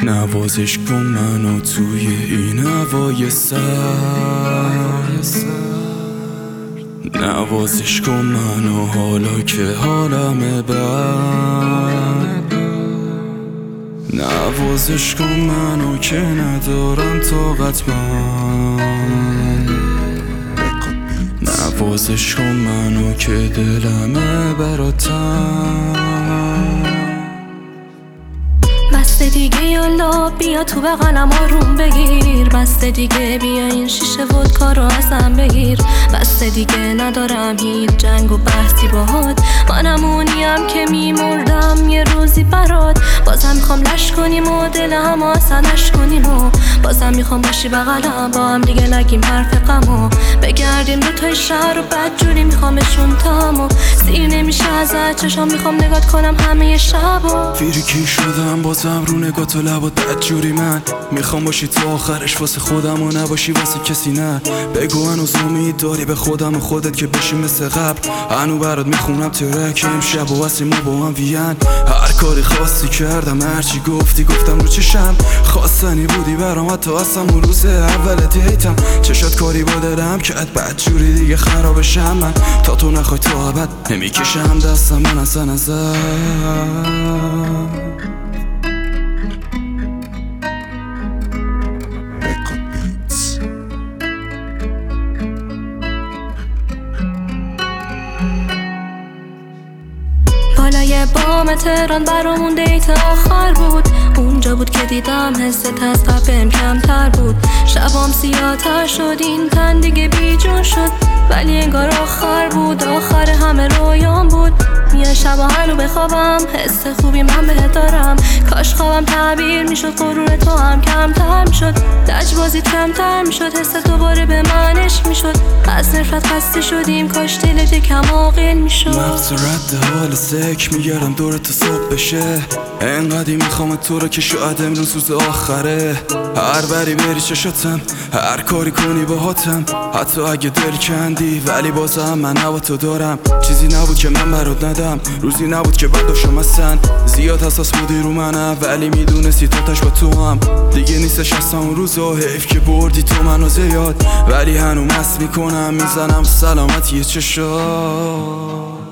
نوازش کن منو توی این هوای سرد، نوازش کن منو حالا که حالم بد، نوازش کن منو که ندارم طاقت من، نوازش کن منو که دلمه براتم. بسته دیگه یالا بیا تو بغلم آروم بگیر، بسته دیگه بیا این شیشه ودکا رو ازم بگیر، بسته دیگه ندارم هیچ جنگ و بحثی باهات، منم اونیم که میمردم یه روزی برات، بازم میخوام لش کنیم و دل هم آسنش کنیم و بازم میخوام باشی بغلم، با هم دیگه نگیم حرف غمو، بگردیم دوتای شهر و بدجوری میخوامشون تامو، سیر نمیشه ازت چشام میخوام نگات کنم همه شبو، فیریکی شدم بازم رو نگات و لبات بدجوری، من میخوام باشی تا آخرش واسه خودم و نباشی واسه کسی، نه بگو هنوز امید داری به خودم و خودت که بشی مثل قبل، هنو برات میخونم ترک امشب و واسه ما با هم وین، هر کاری خواستی کردم هرچی گفتی گفتم رو چشم، خواستنی بودی برام حتی اصلا اون روز اول دیتم، چشات کاری با دلم کرد بدجوری دیگه خرابشم، من تا تو نخوای تا ابد نمیکشم دستم من اصلا ازت. بالای بام تهران برامون دیت آخر بود، اونجا بود که دیدم حست از قبلم کمتر بود، شبام سیاه‌تر شد این تن دیگه بیجون شد، ولی انگار آخر بود آخر همه رویام بود، میان شبا هنو بخوابم حس خوبی من بهت دارم، کاش خوابم تعبیر میشد غرور تو هم کمتر میشد، لجبازیت کمتر میشد حس دوباره به منش میشد، از نفرت خسته شدیم کاش دلت یکم عاقل میشد، مغز رد حال سک میگردم دور تو صبح بشه، انقدی میخوام تو رو که شاید امروز روز آخره، هر بری بری چشاتم هر کاری کنی باهاتم، حتی اگه دل کندی ولی بازم من هوا تو دارم، چیزی نبود که من برات ندم، روزی نبود که بد داشتم اصلا، زیاد حساس بودی رو منم ولی میدونستی تاتش با تو هم دیگه نیستش اصلا اون روزا، حیف که بردی تو منو زیاد، ولی هنو مست میکنم میزنم سلامتی چشات.